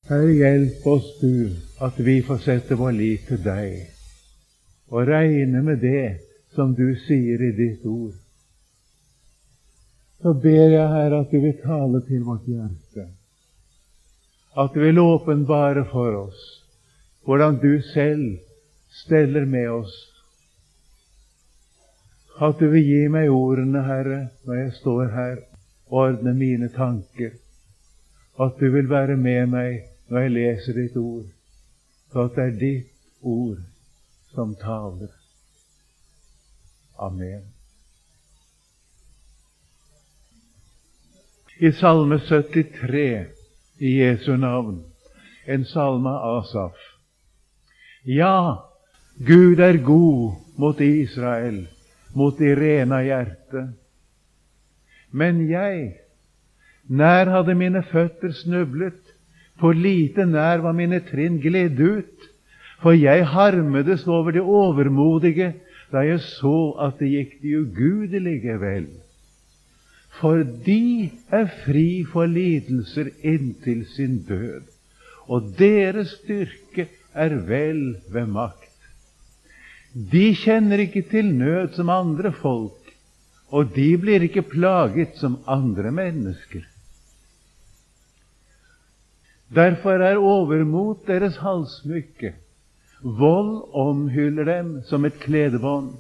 Herre, hjelp oss du, at vi får sette vår lit til deg, og regne med det som du sier i ditt ord. Så ber jeg, Herre, at du vil tale til vårt hjerte, at du vil åpenbare for oss hvordan du selv steller med oss, at du vil gi meg ordene, Herre, når jeg står her og ordner mine tanker, at du vil være med meg når jeg leser ditt ord, så at det er ditt ord som taler. Amen. I Salme 73 i Jesu navn, en salme av Asaf. Ja, Gud er god mot Israel, mot de rene av hjerte. Men jeg, nær hadde mine føtter snublet, for lite nær var mine trinn gled ut, for jeg harmedes over det overmodige, da jeg så at det gikk de ugudelige vel. For de er fri for lidelser inntil sin død, og deres styrke er vel ved makt. De kjenner ikke til nød som andre folk, og de blir ikke plaget som andre mennesker. Derfor er overmot deres halssmykke, vold omhyller dem som et kledebånd.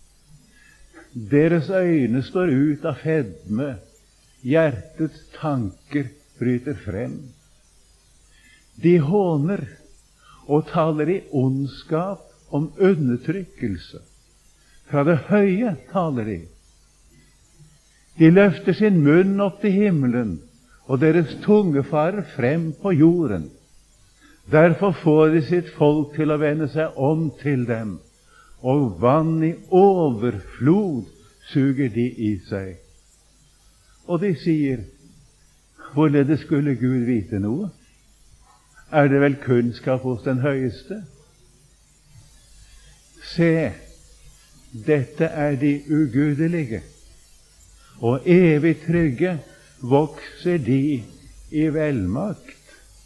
Deres øyne står ut av fedme, hjertets tanker bryter frem. De håner og taler i ondskap om undertrykkelse. Fra det høye taler de. De løfter sin munn opp til himmelen, og deres tunge farer frem på jorden. Derfor får de sitt folk til å vende seg om til dem, og vann i overflod suger de i seg. Og de sier, hvorledes skulle Gud vite noe? Er det vel kunnskap hos den høyeste? Se, dette er de ugudelige, og evig trygge vokser de i velmakt.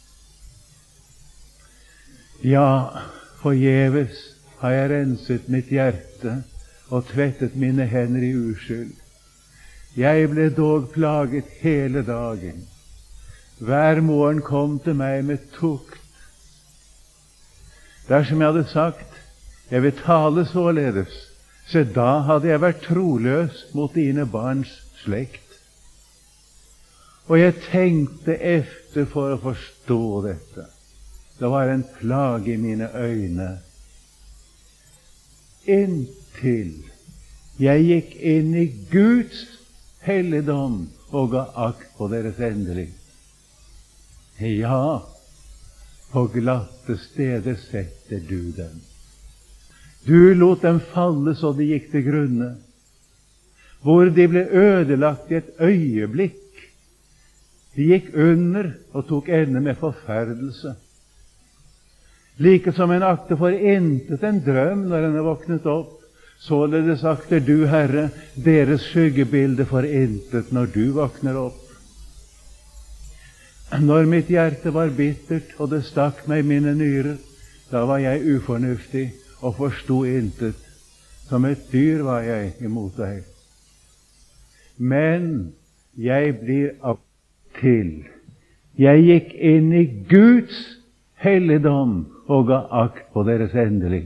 Ja, forgjeves har jeg renset mitt hjerte og tvettet mine hender i uskyld. Jeg ble dog plaget hele dagen. Hver morgen kom til meg med tukt. Dersom jeg hadde sagt, jeg vil tale således, så da hadde jeg vært troløs mot dine barns slekt. Og jeg tenkte efter for å forstå dette. Det var en plage i mine øyne. Inntil jeg gikk inn i Guds helligdom og ga akt på deres endelig. Ja, på glatte steder setter du dem. Du lot dem falle så de gikk til grunne, hvor de ble ødelagt i et øyeblikk. De gikk under og tok ende med forferdelse. Like som en akter for intet en drøm når en er våknet opp, således akter du, Herre, deres skyggebilde for intet når du våkner opp. Når mitt hjerte var bittert og det stakk meg i mine nyrer, da var jeg ufornuftig og forsto intet. Som et dyr var jeg imot deg. Men jeg blir av til. Jeg gikk inn i Guds helligdom og ga akt på deres endelig.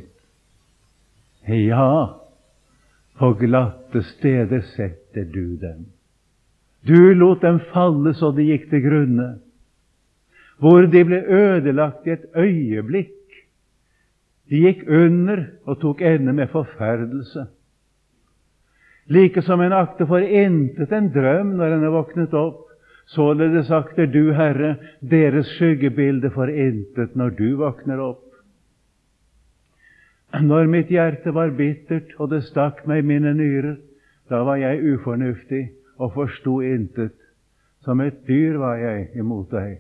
Ja, på glatte steder setter du dem. Du lot dem falle så de gikk til grunne, hvor de ble ødelagt i et øyeblikk. De gikk under og tok ende med forferdelse. Like som en akter for intet en drøm når en er våknet opp, således akter du, Herre, deres skyggebilde for intet når du våkner opp. Når mitt hjerte var bittert og det stakk meg i mine nyrer, da var jeg ufornuftig og forsto intet. Som et dyr var jeg imot deg.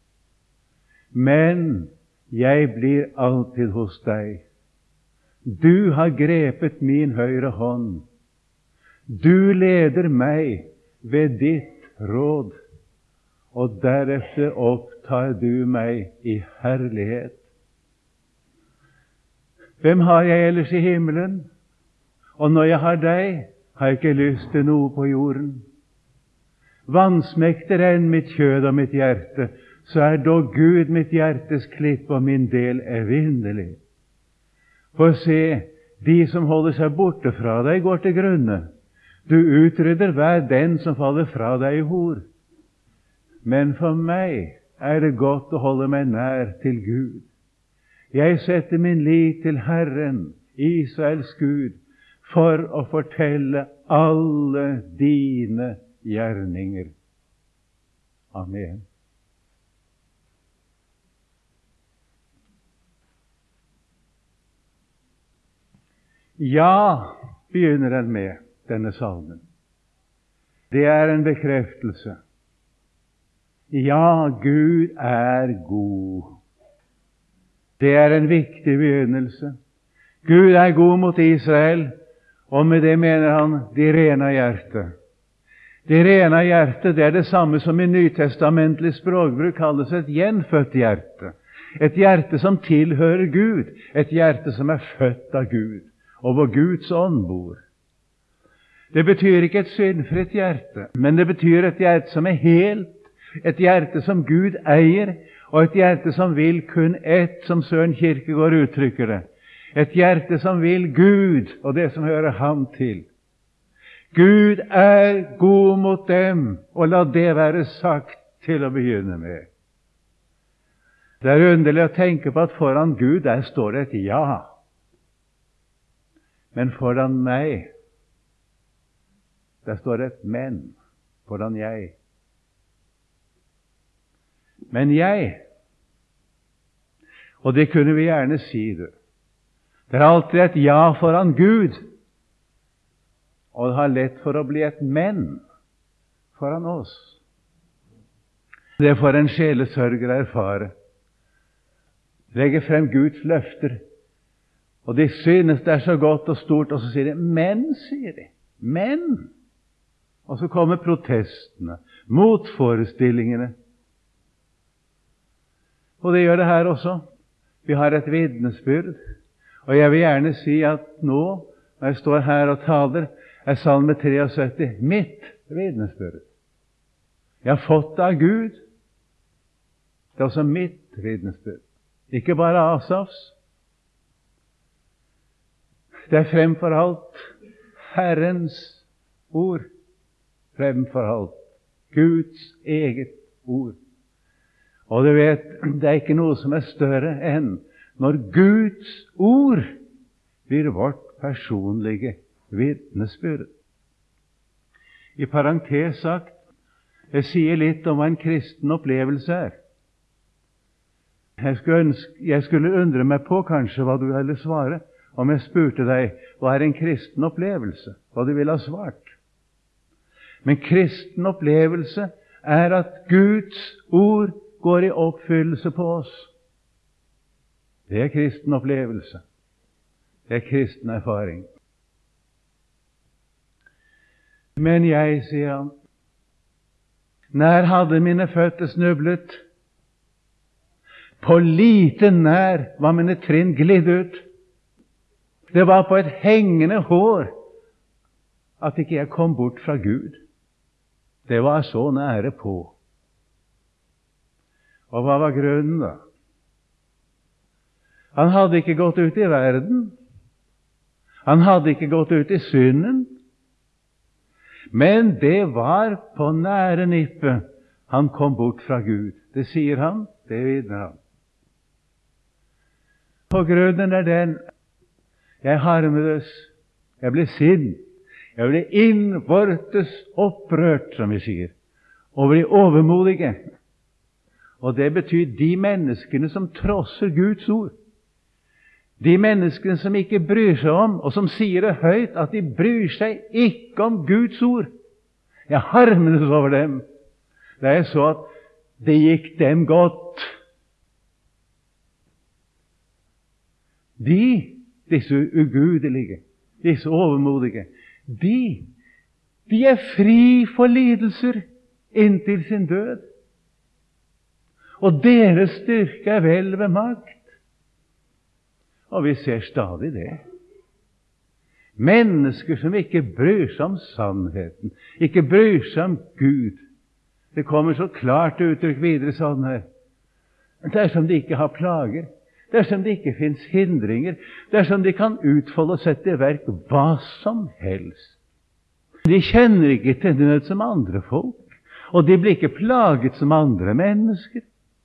Men jeg blir alltid hos deg. Du har grepet min høyre hånd. Du leder meg ved ditt råd, og deretter opptar du meg i herlighet. Hvem har jeg ellers i himmelen? Og når jeg har deg, har jeg ikke lyst til noe på jorden. Vansmektigere enn mitt kjød og mitt hjerte, så er dog Gud mitt hjertes klipp og min del evinnelig. For se, de som holder seg borte fra deg, går til grunne. Du utrydder hver den som faller fra deg i hor. Men for meg er det godt å holde meg nær til Gud. Jeg setter min lit til Herren, Israels Gud, for å fortelle alle dine gjerninger. Amen. Ja, begynner den med, denne salmen. Det er en bekreftelse. Ja, Gud er god. Det er en viktig begynnelse. Gud er god mot Israel, og med det mener han de rene av hjertet. De rene av hjertet, det er det samme som i nytestamentlig språkbruk kalles et gjenfødt hjerte. Et hjerte som tilhører Gud, et hjerte som er født av Gud, og hvor Guds ånd bor. Det betyr ikke et syndfritt hjerte, men det betyr et hjerte som er helt, et hjerte som Gud eier, og et hjerte som vil kun ett, som Søren Kierkegaard uttrykker det. Et hjerte som vil Gud, og det som hører ham til. Gud er god mot dem, og la det være sagt til å begynne med. Det er underlig å tenke på at foran Gud, der står det et ja. Men foran meg, der står det et men, foran jeg. Men jeg, og det kunne vi gjerne si det, det er alltid et ja foran Gud, og det har lett for å bli et men foran oss. Det får en sjelesørger erfare. Legger frem Guds løfter, og de synes det er så godt og stort, og så sier de, men, sier de, men. Og så kommer protestene, motforestillingene. Og det gjør det her også. Vi har et vitnesbyrd, og jeg vil gjerne si at nå, når jeg står her og taler, er Salme 73 mitt vitnesbyrd. Jeg har fått det av Gud. Det er også mitt vitnesbyrd. Ikke bare Asafs. Det er fremfor alt Herrens ord. Fremfor alt Guds eget ord. Og du vet, det er ikke noe som er større enn når Guds ord blir vårt personlige vitnesbyrd. I parentes sagt, jeg sier litt om hva en kristen opplevelse er. Jeg skulle undre meg på kanskje hva du ville svare om jeg spurte deg hva er en kristen opplevelse, hva du ville ha svart. Men kristen opplevelse er at Guds ord går i oppfyllelse på oss. Det er kristen opplevelse. Det er kristen erfaring. Men jeg, sier han, nær hadde mine føtter snublet, på lite nær var mine trinn glidd ut. Det var på et hengende hår at ikke jeg kom bort fra Gud. Det var så nære på. Og hva var grunnen da? Han hadde ikke gått ut i verden. Han hadde ikke gått ut i synden. Men det var på nære nippet han kom bort fra Gud. Det sier han, det vitner han. Og grunnen er den, jeg harmedes, jeg ble sint, jeg ble innvortes opprørt, som vi sier, og ble overmodige. Og det betyr de menneskene som trosser Guds ord. De menneskene som ikke bryr seg om, og som sier det høyt, at de bryr seg ikke om Guds ord. Jeg harmedes over dem. Da jeg så at det gikk dem godt. Disse ugudelige, disse overmodige, de er fri for lidelser inntil sin død. og deres styrke er vel ved makt. Og vi ser stadig det. Mennesker som ikke bryr seg om sannheten, ikke bryr seg om Gud. Det kommer så klart uttrykk videre sånn her. Dersom de ikke har plager, dersom det ikke finnes hindringer, dersom de kan utfolde og sette i verk hva som helst. De kjenner ikke til nød som andre folk, og de blir ikke plaget som andre mennesker.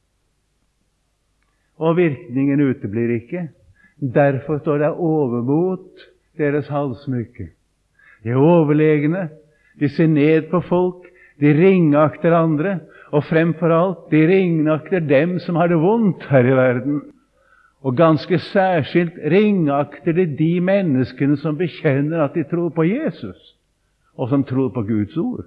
Og virkningen uteblir ikke. Derfor står det overmot deres halssmykke. De er overlegne, de ser ned på folk, de ringakter andre, og fremfor alt, de ringakter dem som har det vondt her i verden. Og ganske særskilt ringakter de menneskene som bekjenner at de tror på Jesus, og som tror på Guds ord.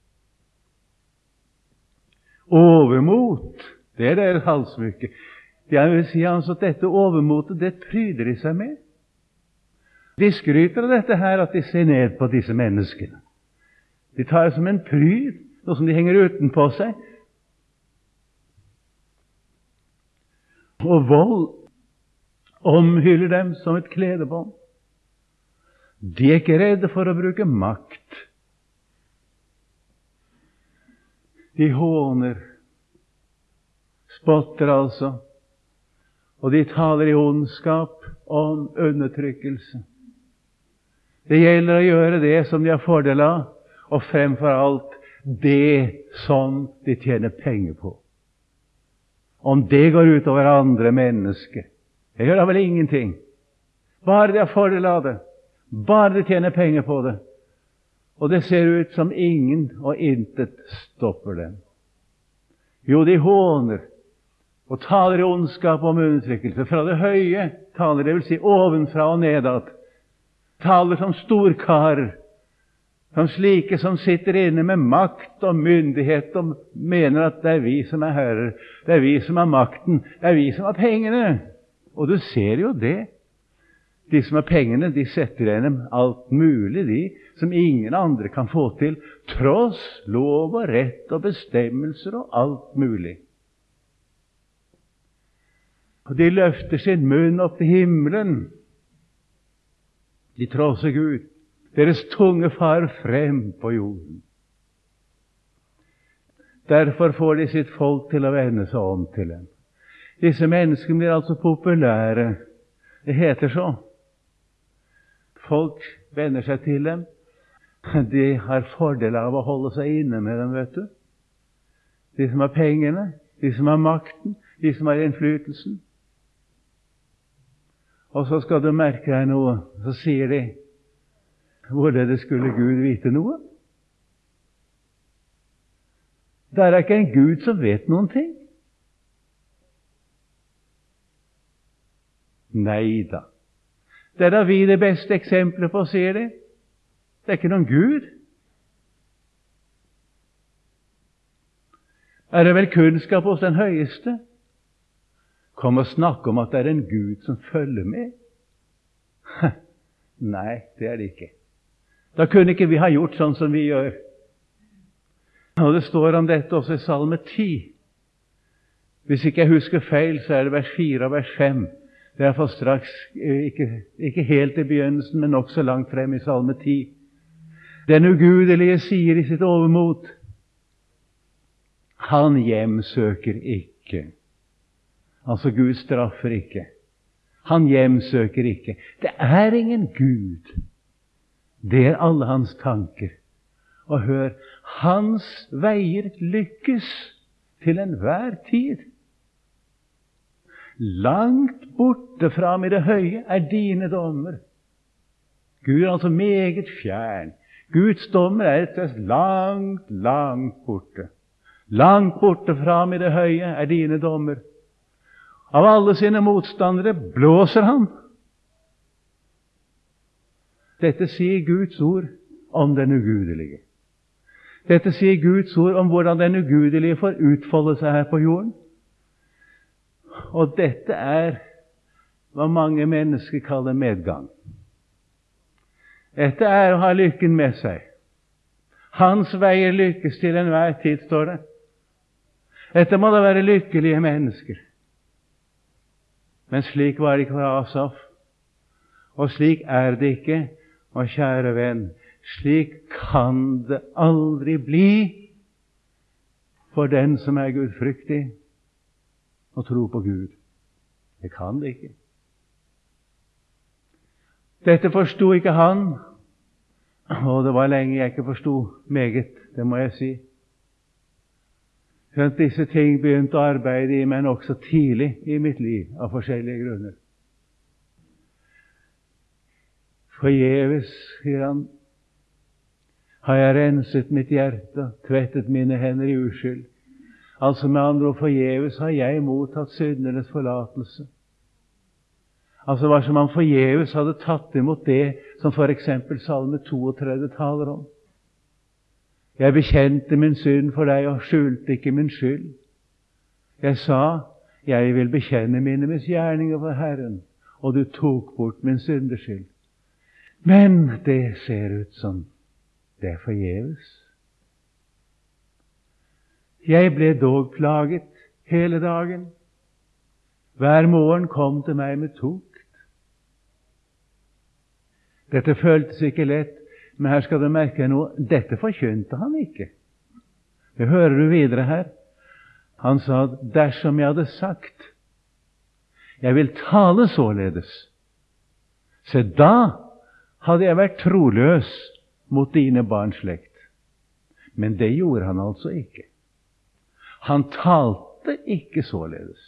Overmot, det er deres halssmykke. Jeg vil si altså at dette overmotet, det pryder de seg med. De skryter av dette her, at de ser ned på disse menneskene. De tar det som en pryd, noe som de henger utenpå seg. Og vold omhyller dem som et kledebånd. De er ikke redde for å bruke makt. De håner, spotter altså, og de taler i ondskap om undertrykkelse. Det gjelder å gjøre det som de har fordel av, og fremfor alt det som de tjener penger på. Om det går ut over andre mennesker, det gjør da vel ingenting. Bare de har fordel av det, bare de tjener penger på det. Og det ser ut som ingen og intet stopper dem. Jo, de håner og taler i ondskap om undertrykkelse. Fra det høye taler, det vil si ovenfra og nedad. Taler som storkarer, som slike som sitter inne med makt og myndighet og mener at det er vi som er herrer, det er vi som har makten, det er vi som har pengene. Og du ser jo det. De som har pengene, de setter gjennom alt mulig, de som ingen andre kan få til, tross lov og rett og bestemmelser og alt mulig. Og de løfter sin munn opp til himmelen. De trosser Gud. Deres tunge farer frem på jorden. Derfor får de sitt folk til å vende seg om til dem. Disse menneskene blir altså populære. Det heter så. Folk vender seg til dem. De har fordel av å holde seg inne med dem, vet du. De som har pengene, de som har makten, de som har innflytelsen. Og så skal du merke deg noe. Så sier de, hvorledes skulle Gud vite noe? Det er ikke en Gud som vet noen ting. Neida. Det er da vi det beste eksempelet på, sier de. Det er ikke noen Gud. Er det vel kunnskap hos den høyeste? Kom og snakke om at det er en Gud som følger med. Nei, det er det ikke. Da kunne ikke vi ha gjort sånn som vi gjør. Og det står om dette også i Salme 10. Hvis ikke jeg husker feil, så er det vers 4 og vers 5. Det er for straks, ikke helt i begynnelsen, men nok så langt frem i Salme 10. Den ugudelige sier i sitt overmot, han hjemsøker ikke. Altså, Gud straffer ikke. Han hjemsøker ikke. Det er ingen Gud. Det er alle hans tanker. Og hør, hans veier lykkes til enhver tid. Langt borte fra ham i det høye er dine dommer. Gud er altså meget fjern. Guds dommer er et langt, langt borte. Langt borte fra ham i det høye er dine dommer. Av alle sine motstandere blåser han. Dette sier Guds ord om den ugudelige. Dette sier Guds ord om hvordan den ugudelige får utfolde seg her på jorden. Og dette er hva mange mennesker kaller medgang. Dette er å ha lykken med seg. Hans veier lykkes til enhver tid, står det. Dette må da være lykkelige mennesker. Men slik var det ikke for Asaf. Og slik er det ikke, og kjære venn, slik kan det aldri bli for den som er gudfryktig og tror på Gud. Det kan det ikke. Dette forstod ikke han, og det var lenge jeg ikke forstod meget, det må jeg si. Skjønt disse ting begynte å arbeide i meg nokså tidlig i mitt liv, av forskjellige grunner. Forgjeves, sier han, har jeg renset mitt hjerte, tvettet mine hender i uskyld. Altså med andre ord, forgjeves har jeg mottatt syndernes forlatelse. Altså var som han forgjeves hadde tatt imot det som for eksempel Salme 32 taler om. Jeg bekjente min synd for deg og skjulte ikke min skyld. Jeg sa, jeg vil bekjenne mine misgjerninger for Herren, og du tok bort min syndeskyld. Men det ser ut som det er forgjeves. Jeg ble dog plaget hele dagen. Hver morgen kom til meg med tukt. Dette føltes ikke lett, men her skal du merke noe. Dette forkynte han ikke. Det hører du videre her. Han sa at dersom jeg hadde sagt, jeg vil tale således, så da hadde jeg vært troløs mot dine barns slekt. Men det gjorde han altså ikke. Han talte ikke således.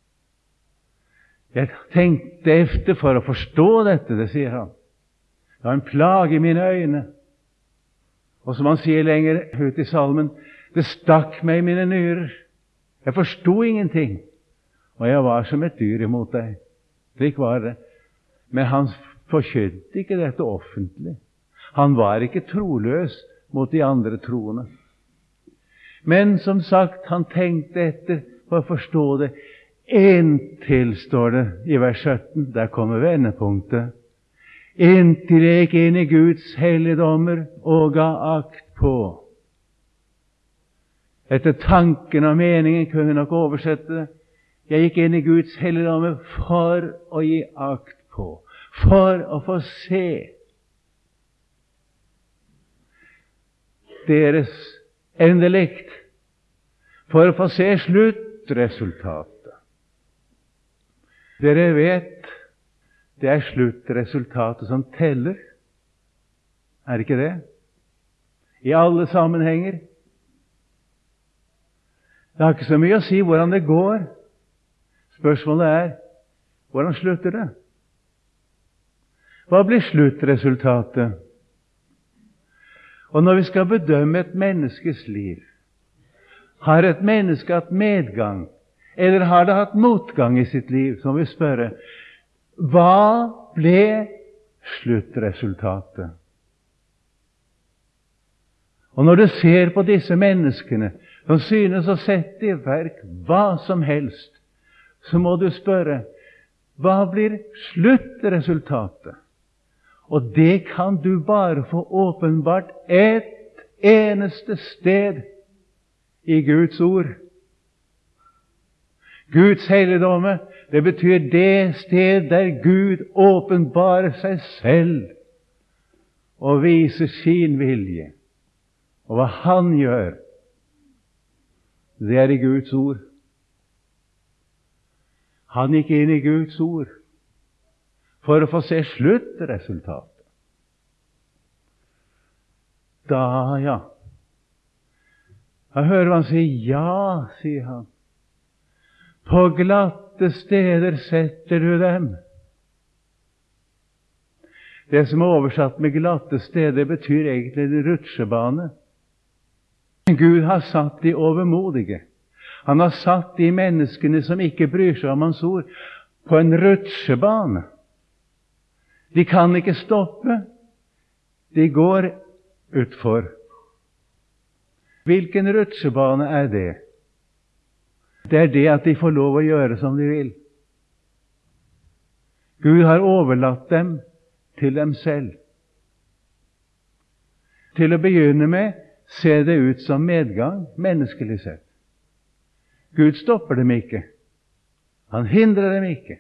Jeg tenkte efter for å forstå dette, det sier han. Det var en plage i mine øyne. Og som han sier lenger ut i salmen, det stakk meg i mine nyrer. Jeg forstod ingenting, og jeg var som et dyr imot deg. Slik var det. Men han forkynte ikke dette offentlig. Han var ikke troløs mot de andre troende. Men som sagt, han tenkte etter for å forstå det. En til, står det i vers 17. Der kommer vendepunktet. Inntil jeg gikk inn i Guds helligdommer og ga akt på. Etter tanken og meningen kunne vi nok oversette det. Jeg gikk inn i Guds helligdommer for å gi akt på. For å få se deres endelikt. For å få se sluttresultatet. Dere vet, det er sluttresultatet som teller. Er det ikke det? I alle sammenhenger. Det har ikke så mye å si hvordan det går. Spørsmålet er, hvordan slutter det? Hva blir sluttresultatet? Og når vi skal bedømme et menneskes liv, har et menneske hatt medgang, eller har det hatt motgang i sitt liv, så må vi spørre, hva ble sluttresultatet? Og når du ser på disse menneskene som synes å sette i verk hva som helst, så må du spørre, hva blir sluttresultatet? Og det kan du bare få åpenbart et eneste sted i Guds ord. Guds helligdomme, det betyr det sted der Gud åpenbarer seg selv og viser sin vilje. Og hva Han gjør, det er i Guds ord. Han gikk inn i Guds ord for å få se sluttresultatet. Da, ja. Jeg hører han si, ja, sier han. På glatte steder setter du dem. Det som er oversatt med glatte steder, betyr egentlig en rutsjebane. Gud har satt de overmodige. Han har satt de menneskene som ikke bryr seg om Hans ord, på en rutsjebane. De kan ikke stoppe. De går utfor. Hvilken rutsjebane er det? Det er det at de får lov å gjøre som de vil. Gud har overlatt dem til dem selv. Til å begynne med ser det ut som medgang, menneskelig sett. Gud stopper dem ikke. Han hindrer dem ikke.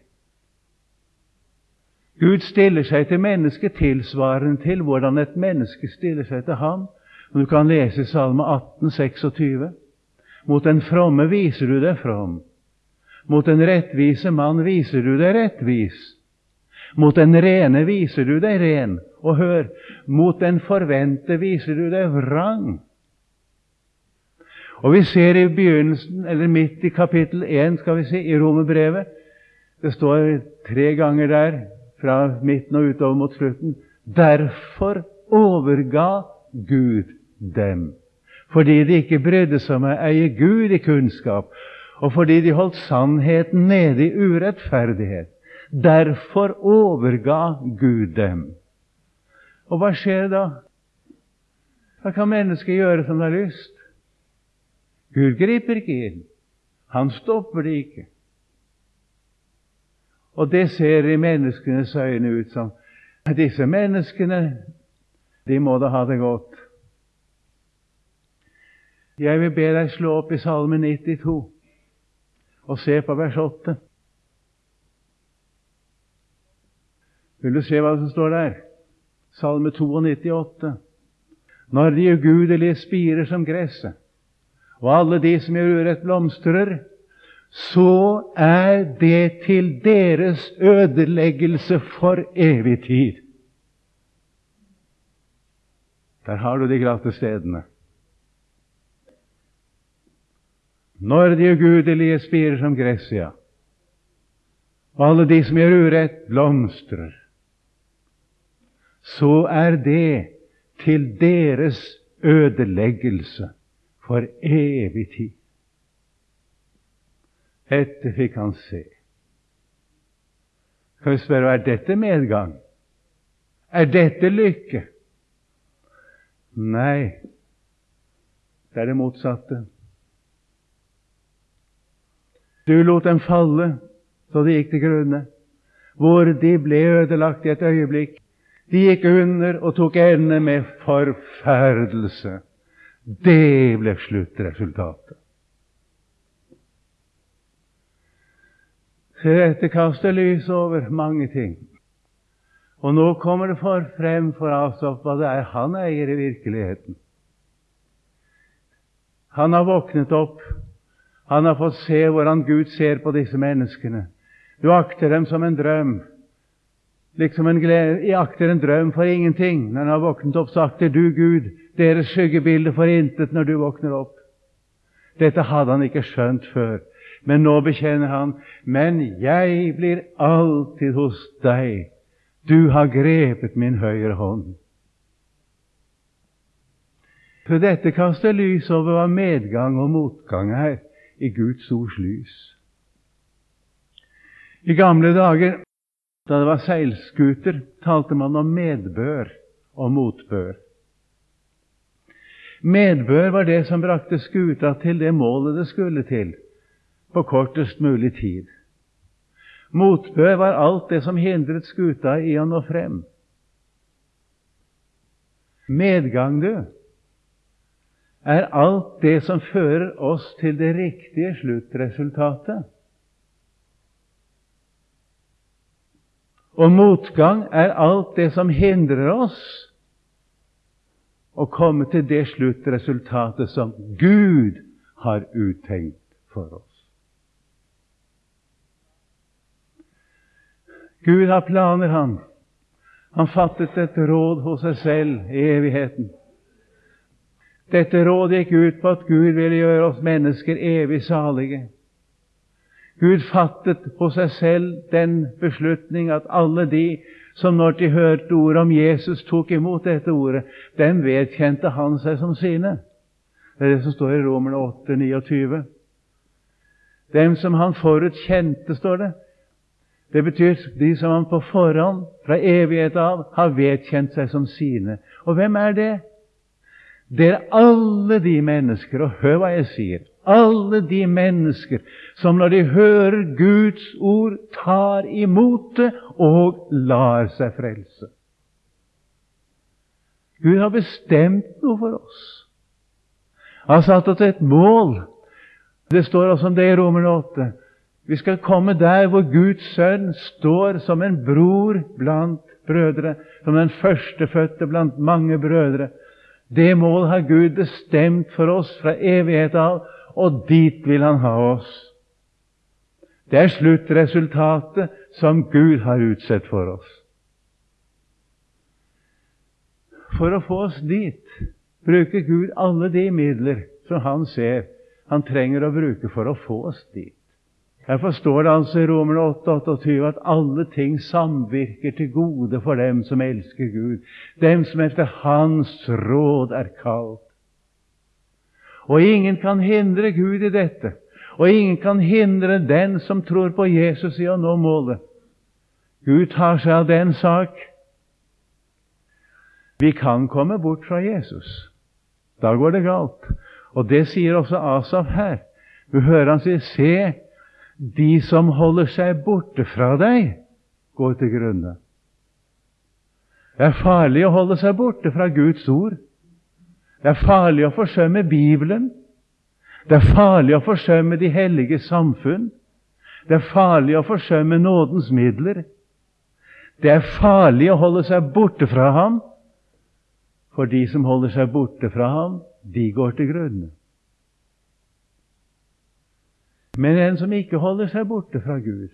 Gud stiller seg til mennesket tilsvarende til hvordan et menneske stiller seg til ham. Du kan lese Salme 18, 26. Mot den fromme viser du deg from. Mot den rettvise mann viser du deg rettvis. Mot den rene viser du deg ren. Og hør, mot den forvente viser du deg vrang. Og vi ser i begynnelsen, eller midt i kapittel 1, skal vi si, i Romerbrevet, det står 3 ganger der, fra midten og utover mot slutten, derfor overga Gud dem, fordi de ikke brydde seg om å eie Gud i kunnskap, og fordi de holdt sannheten nede i urettferdighet. Derfor overga Gud dem. Og hva skjer da? Hva kan mennesket gjøre som det har lyst? Gud griper ikke inn. Han stopper det ikke. Og det ser i menneskenes øyne ut som disse menneskene, de må da ha det godt. Jeg vil be deg slå opp i Salme 92 og se på vers 8. Vil du se hva som står der? Salme 92,8. Når de ugudelige spirer som gresset, og alle de som gjør urett blomstrer, så er det til deres ødeleggelse for evig tid. Der har du de glatte stedene. Når de ugudelige spirer som gress, ja, og alle de som gjør urett blomstrer, så er det til deres ødeleggelse for evig tid. Dette fikk han se. Kan vi spørre, er dette medgang? Er dette lykke? Nei, det er det motsatte. Du lot dem falle, så de gikk til grunne, hvor de ble ødelagt i et øyeblikk. De gikk under og tok ende med forferdelse. Det ble sluttresultatet. Så dette kaster lys over mange ting. Og nå kommer det frem for Asaf hva det er han eier i virkeligheten. Han har våknet opp. Han har fått se hvordan Gud ser på disse menneskene. Du akter dem som en drøm. Liksom jeg akter en drøm for ingenting. Når han har våknet opp, så akter du, Gud, deres skyggebilde for intet når du våkner opp. Dette hadde han ikke skjønt før. Men nå bekjenner han, men jeg blir alltid hos deg. Du har grepet min høyre hånd. For dette kaster lys over hva medgang og motgang er i Guds ords lys. I gamle dager, da det var seilskuter, talte man om medbør og motbør. Medbør var det som brakte skuta til det målet det skulle til, på kortest mulig tid. Motbør var alt det som hindret skuta i å nå frem. Medgang, du, er alt det som fører oss til det riktige sluttresultatet. Og motgang er alt det som hindrer oss å komme til det sluttresultatet som Gud har uttenkt for oss. Gud har planer, han. Han fattet et råd hos seg selv i evigheten. Dette rådet gikk ut på at Gud ville gjøre oss mennesker evig salige. Gud fattet på seg selv den beslutning at alle de som når de hørte ordet om Jesus tok imot dette ordet, dem vedkjente han seg som sine. Det er det som står i Romerne 8, 29. Dem som han forut kjente, står det. Det betyr de som han på forhånd, fra evighet av, har vedkjent seg som sine. Og hvem er det? Det er alle de mennesker, og hør hva jeg sier, alle de mennesker som når de hører Guds ord, tar imot det og lar seg frelse. Gud har bestemt noe for oss. Han har satt oss et mål. Det står også om det i Romerne 8. Vi skal komme der hvor Guds sønn står som en bror blant brødre, som den førstefødte blant mange brødre. Det mål har Gud bestemt for oss fra evighet av, og dit vil Han ha oss. Det er sluttresultatet som Gud har utsett for oss. For å få oss dit bruker Gud alle de midler som Han ser Han trenger å bruke for å få oss dit. Derfor står det altså i Romerne 8:28 at alle ting samvirker til gode for dem som elsker Gud, dem som etter Hans råd er kalt. Og ingen kan hindre Gud i dette, og ingen kan hindre den som tror på Jesus i å nå målet. Gud tar seg av den sak. Vi kan komme bort fra Jesus. Da går det galt. Og det sier også Asaf her. Du hører han si, se, de som holder seg borte fra deg, går til grunne. Det er farlig å holde seg borte fra Guds ord. Det er farlig å forsømme Bibelen. Det er farlig å forsømme de hellige samfunn. Det er farlig å forsømme nådens midler. Det er farlig å holde seg borte fra ham, for de som holder seg borte fra ham, de går til grunne. Men en som ikke holder seg borte fra Gud,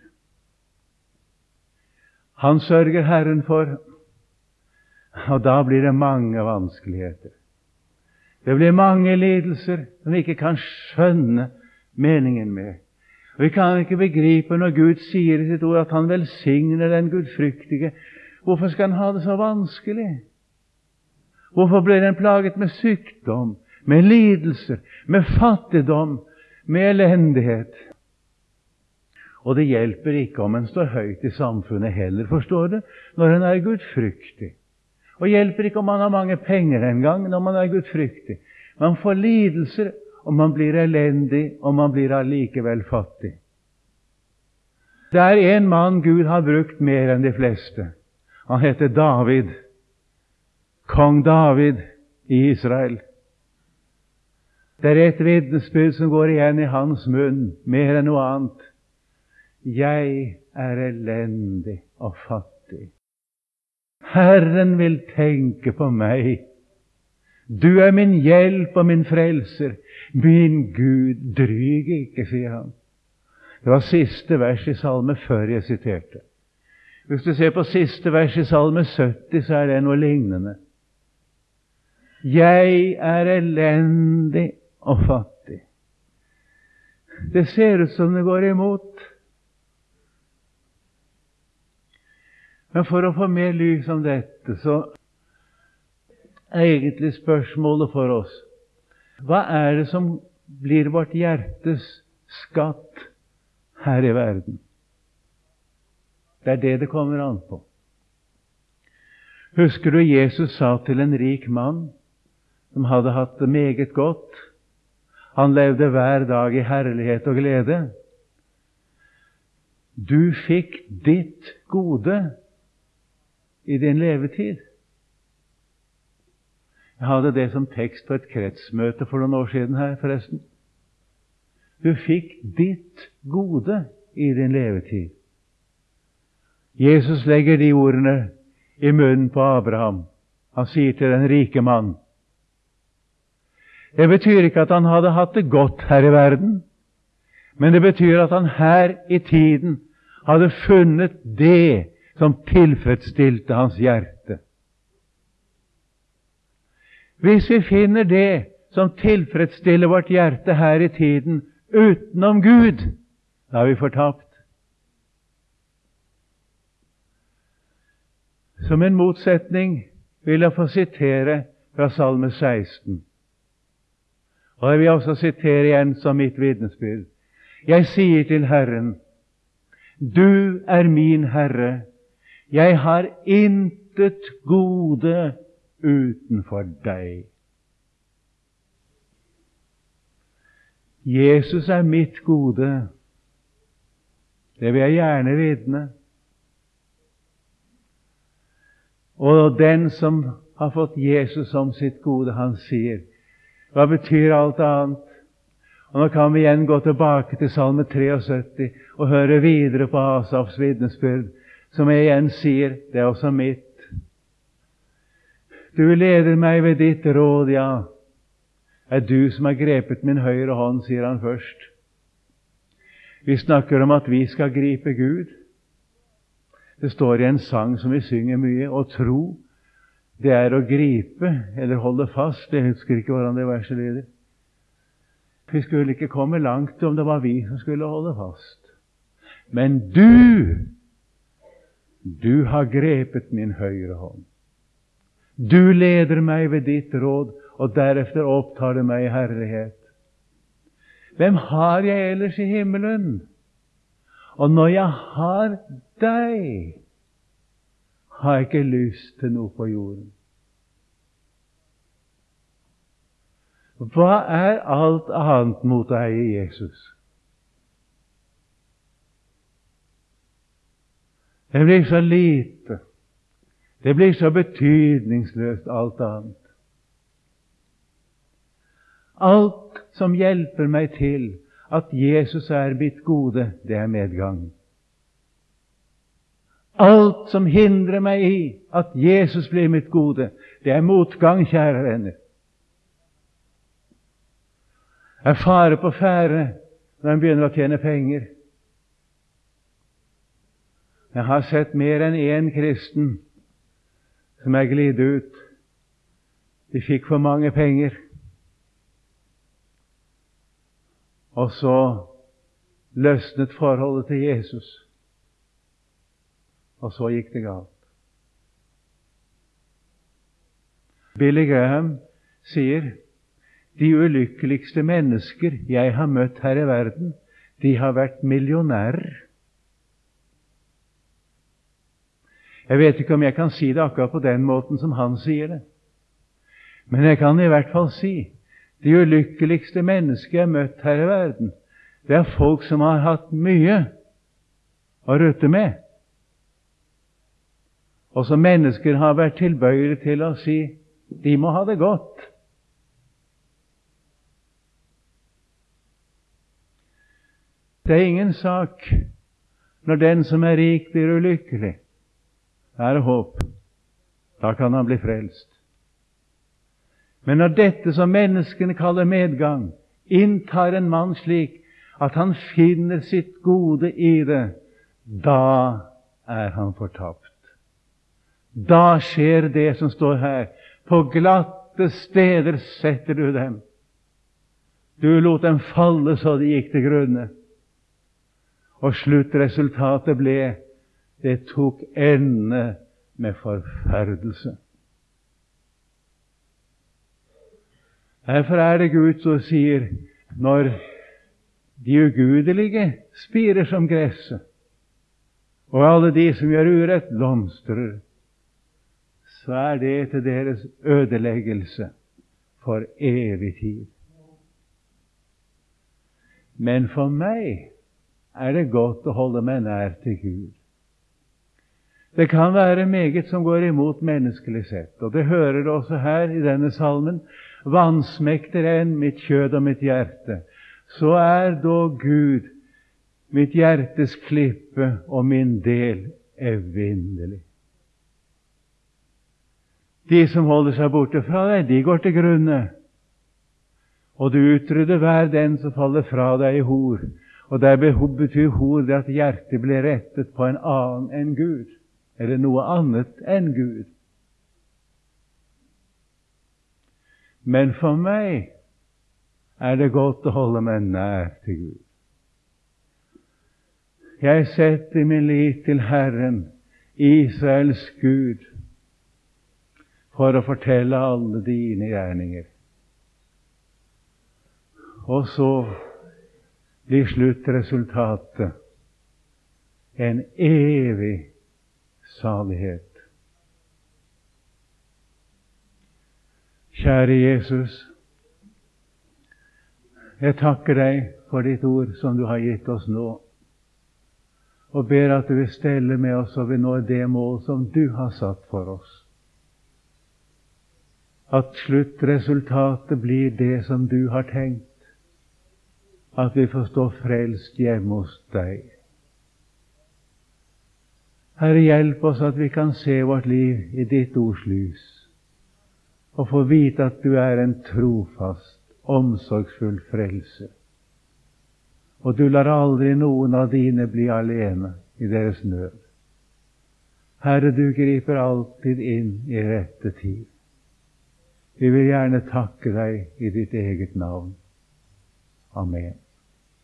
han sørger Herren for, og da blir det mange vanskeligheter. Det blir mange lidelser som vi ikke kan skjønne meningen med. Og vi kan ikke begripe når Gud sier i sitt ord at Han velsigner den gudfryktige. Hvorfor skal Han ha det så vanskelig? Hvorfor blir en plaget med sykdom, med lidelser, med fattigdom, med elendighet? Og det hjelper ikke om en står høyt i samfunnet heller, forstår du, når en er gudfryktig. Og hjelper ikke om man har mange penger en gang når man er gudfryktig. Man får lidelser, og man blir elendig, og man blir allikevel fattig. Det er en mann Gud har brukt mer enn de fleste. Han heter David. Kong David i Israel. Det er et vitnesbyrd som går igjen i hans munn, mer enn noe annet. Jeg er elendig og fattig. Herren vil tenke på meg. Du er min hjelp og min frelser. Min Gud, dryg ikke, sier han. Det var siste vers i salme før jeg siterte. Hvis du ser på siste vers i salme 70, så er det noe lignende. Jeg er elendig og fattig. Det ser ut som det går imot. Men for å få mer lys om dette, så er egentlig spørsmålet for oss, hva er det som blir vårt hjertes skatt her i verden? Det er det kommer an på. Husker du Jesus sa til en rik mann som hadde hatt det meget godt? Han levde hver dag i herlighet og glede. Du fikk ditt gode i din levetid. Jeg hadde det som tekst på et kretsmøte for noen år siden her, forresten. Du fikk ditt gode i din levetid. Jesus legger de ordene i munnen på Abraham. Han sier til den rike mann. Det betyr ikke at han hadde hatt det godt her i verden, men det betyr at han her i tiden hadde funnet det som tilfredsstilte hans hjerte. Hvis vi finner det som tilfredsstiller vårt hjerte her i tiden utenom Gud, da er vi fortapt. Som en motsetning vil jeg få sitere fra Salme 16. Og jeg vil også sitere igjen som mitt vitnesbyrd. Jeg sier til Herren, du er min Herre, jeg har intet gode utenfor deg. Jesus er mitt gode. Det vil jeg gjerne vitne. Og den som har fått Jesus som sitt gode, han sier, hva betyr alt annet? Og nå kan vi igjen gå tilbake til Salme 73 og høre videre på Asafs vitnesbyrd, som jeg igjen sier, det er også mitt. Du leder meg ved ditt råd, ja. Det er du som har grepet min høyre hånd, sier han først. Vi snakker om at vi skal gripe Gud. Det står i en sang som vi synger mye, å tro, det er å gripe eller holde fast. Jeg husker ikke hvordan det verset lyder. Vi skulle ikke komme langt om det var vi som skulle holde fast. Men du har grepet min høyre hånd. Du leder meg ved ditt råd, og derefter opptar det meg i herlighet. Hvem har jeg ellers i himmelen? Og når jeg har deg, har jeg ikke lyst til noe på jorden. Hva er alt annet mot deg i Jesus? Det blir så lite. Det blir så betydningsløst, alt annet. Alt som hjelper meg til at Jesus er mitt gode, det er medgang. Alt som hindrer meg i at Jesus blir mitt gode, det er motgang, kjære venner. Det er fare på ferde når en begynner å tjene penger. Jeg har sett mer enn én kristen som er glidd ut. De fikk for mange penger. Og så løsnet forholdet til Jesus. Og så gikk det galt. Billy Graham sier, de ulykkeligste mennesker jeg har møtt her i verden, de har vært millionærer. Jeg vet ikke om jeg kan si det akkurat på den måten som han sier det. Men jeg kan i hvert fall si, de ulykkeligste mennesker jeg har møtt her i verden, det er folk som har hatt mye å rutte med. Og som mennesker har vært tilbøyelige til å si, de må ha det godt. Det er ingen sak når den som er rik blir ulykkelig. Det er håp. Da kan han bli frelst. Men når dette som menneskene kaller medgang, inntar en mann slik at han finner sitt gode i det, da er han fortapt. Da skjer det som står her. På glatte steder setter du dem. Du lot dem falle så de gikk til grunne. Og sluttresultatet ble, det tok ende med forferdelse. Derfor er det Gud som sier, når de ugudelige spirer som gresset, og alle de som gjør urett blomstrer, så er det til deres ødeleggelse for evig tid. Men for meg er det godt å holde meg nær til Gud. Det kan være meget som går imot menneskelig sett, og det hører du også her i denne salmen. Vansmektigere enn mitt kjød og mitt hjerte, så er dog Gud mitt hjertes klippe og min del evinnelig. De som holder seg borte fra deg, de går til grunne. Og du utrydder hver den som faller fra deg i hor. Og der betyr hor det at hjertet blir rettet på en annen enn Gud, eller noe annet enn Gud. Men for meg er det godt å holde meg nær til Gud. Jeg setter min lit til Herren, Israels Gud, for å fortelle alle dine gjerninger. Og så blir sluttresultatet en evig salighet. Kjære Jesus, jeg takker deg for ditt ord som du har gitt oss nå, og ber at du vil stelle med oss så vi når det mål som du har satt for oss. At sluttresultatet blir det som du har tenkt. at vi får stå frelst hjemme hos deg. Herre, hjelp oss at vi kan se vårt liv i ditt ords lys, og få vite at du er en trofast, omsorgsfull frelse. Og du lar aldri noen av dine bli alene i deres nød. Herre, du griper alltid inn i rette tid. Vi vil gjerne takke deg i ditt eget navn. Amen.